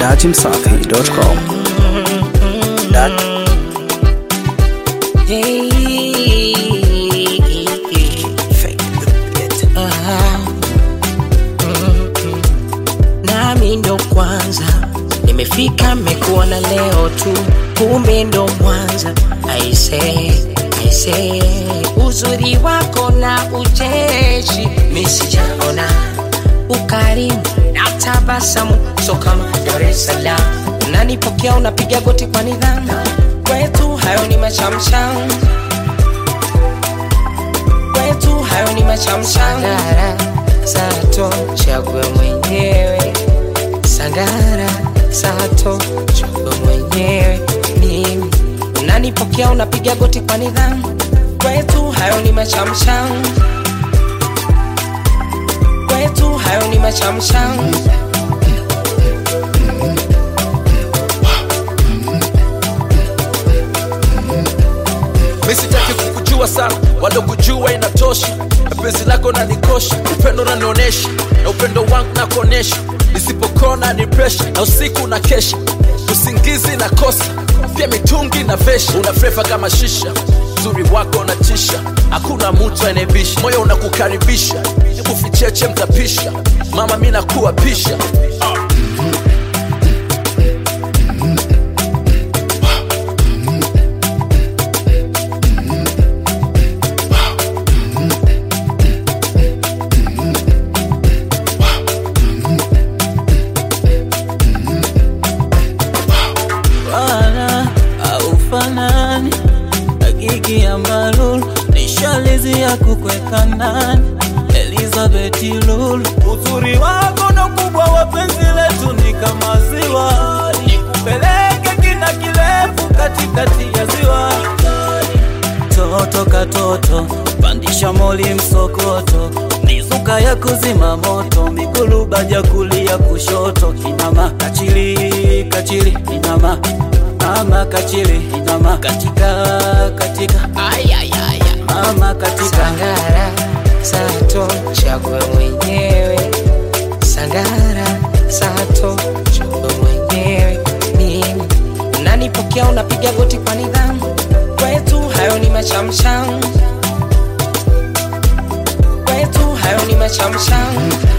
dachimsafi.com. Nami ndo kwanza nimefika, mmekuona leo tu, kumbe ndo mwanza. I say uzuri wako na ucheshi misijaona, ukarimu na tabasamu so kama Dar es Salaam. Unanipokea unapiga goti kwa nidhamu, kwetu hayo ni machamcham, kwetu hayo ni machamcham. Sangara sato chague mwenyewe, Sangara sato chague mwenyewe mimi. Unanipokea unapiga goti kwa nidhamu, kwetu hayo ni machamcham, kwetu hayo ni machamcham. Misitaki kukujua sana, wala kujua inatosha. Penzi lako na nikosha, upendo na nionesha, na upendo wangu na kuonesha. Nisipokona ni pressure, na usiku na kesha, usingizi na kosa, pia mitungi na vesha. Unafrefa kama shisha, uzuri wako unatisha, hakuna mtu anayebisha, moyo unakukaribisha. Uficheche mtapisha, mama mimi nakuwa pisha. Fanani hakiki ya malulu, nishalizi ya kukweka nani Elizabeth Lulu. Uzuri wako na kubwa wa penzi letu ni kama ziwa, nikupeleke kina kirefu katikati ya ziwa. Toto katoto pandisha moli msokoto, mizuka ya kuzima moto, migulu baja kulia kushoto. Inama kachili kachili, inama mama kachili, inama katika katika, mama katika. Sangara sato chague mwenyewe, Sangara sato chague mwenyewe mimi. Unanipokea unapiga goti kwa nidhamu, kwetu hayo ni machamcham, kwetu hayo ni machamcham.